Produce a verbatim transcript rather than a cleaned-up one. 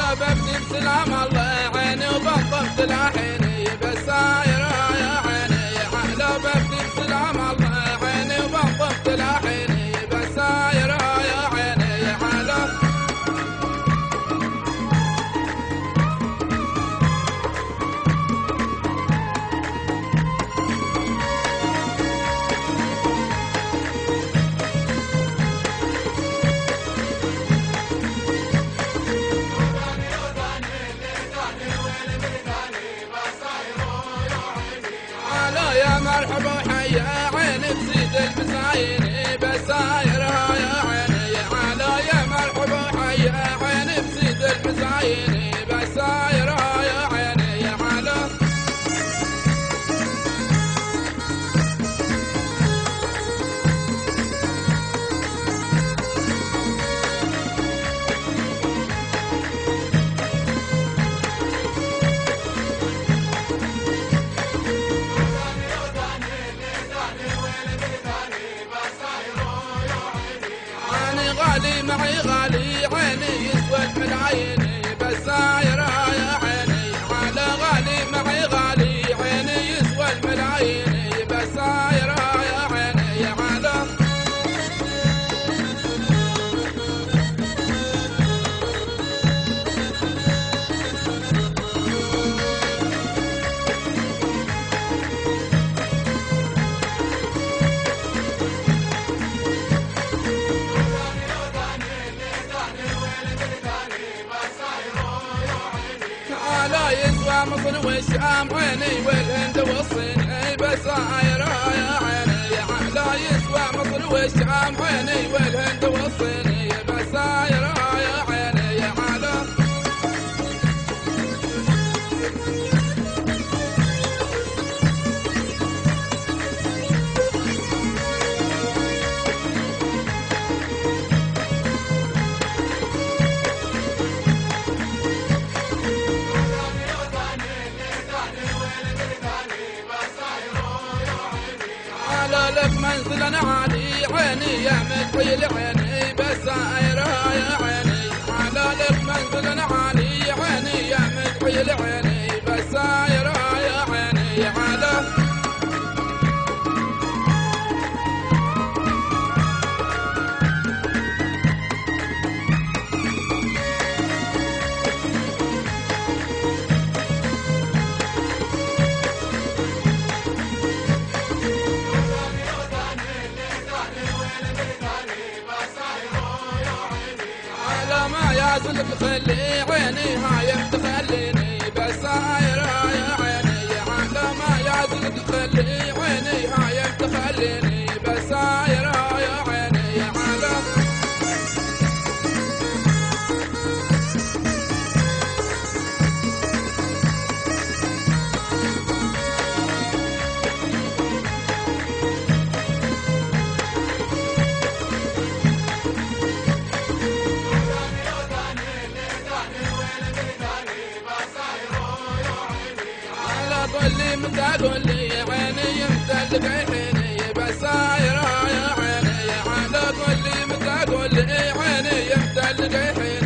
على ببني بسلام الله عيني وبنطف تلاحيني بساير يا عيني على ببني بسلام الله عيني وبنطف تلاحيني بساير يا عيني على يا مرحبا حيا عيني بزيد البزايني بساير يا عيني على يا مرحبا حيا عيني بزيد البزايني بساير يا عيني على غالي معي غالي عيني يسوى الملايين بساير يا عيني على غالي معي غالي عيني يسوى الملايين بساير يا عيني على لا يسوى مصر والشام عيني والهند والصين بساير يا عيني لا يسوى مصر والشام عيني والهند والصين بساير يا عيني على لك منزل عالي عيني يا مدحي عيني بساير يا عيني على لك منزل عالي عيني يا مدحي عيني بساير يا عيني على ما يازل تخلي عيني هايم تخليني بساير يا عيني على ما يازل تخلي عيني هايم تخليني بساير يا عيني على قول لي متى قول لي عيني متى عيني بساير يا عيني على قول لي متى قول لي عيني متى عيني